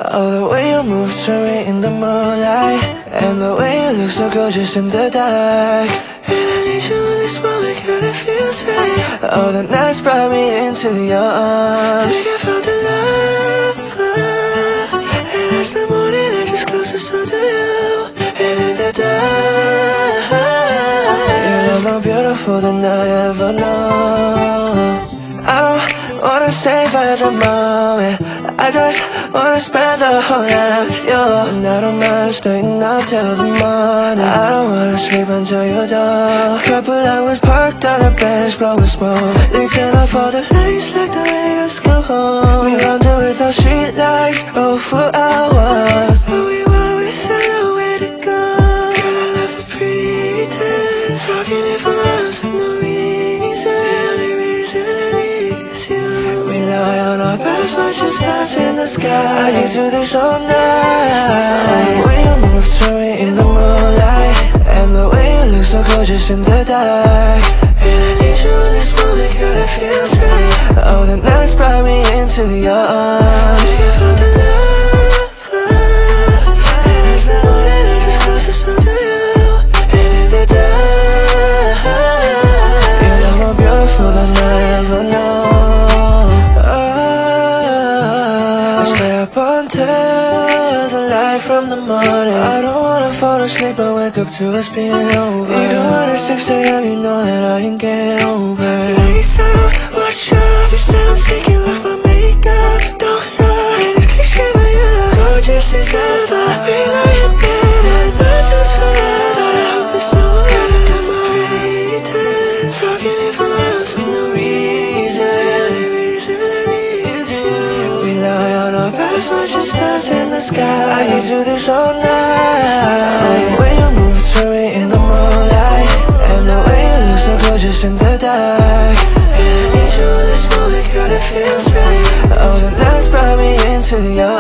Oh, the way you move to me in the moonlight, and the way you look so gorgeous in the dark. And I need you in this moment, girl, it feels right. Oh, the nights brought me into your arms. Think I found the love, and as the morning edges closer, so do you. And in the dark, you're more beautiful than I ever know. I don't wanna savor the moment, I just wanna spend the whole night with you. And I don't mind staying up till the morning. I don't wanna sleep until you're done. Couple hours parked on a bench, blowing smoke. They turn off all the lights like the Vegas go home. We wander with our street lights, oh, for hours. But we were without nowhere to go. Girl, I love the pretense, talking it for miles with no reason. The only reason I need is you. We lie on our backs, watching stars in the sky. I could do this all night. When you move through me in the moonlight, and the way you look so gorgeous in the dark. And I need you in this moment, girl, it feels right. Oh, the nights brought me into your arms. Just you found the love, and as the morning edges closer, so do you. And in the dark, you're more beautiful than I ever know. Stay up until the light from the morning. I don't wanna fall asleep but wake up to us being over. Even when it's 6 AM, you know that I ain't getting over. Lights out, watch out. You said I'm taking off my makeup. Don't lie, it's cliche but you look gorgeous as ever. We know you're better, not just forever. I hope this summer never comes my pretense. Talking it for miles with no reason. The only reason I need is you. We lie on our backs, watching stars in the sky. I could do this all night. When you move through me in the moonlight, and the way you look so gorgeous in the dark. And I need you in this moment, girl, it feels right. Oh, the nights brought me into your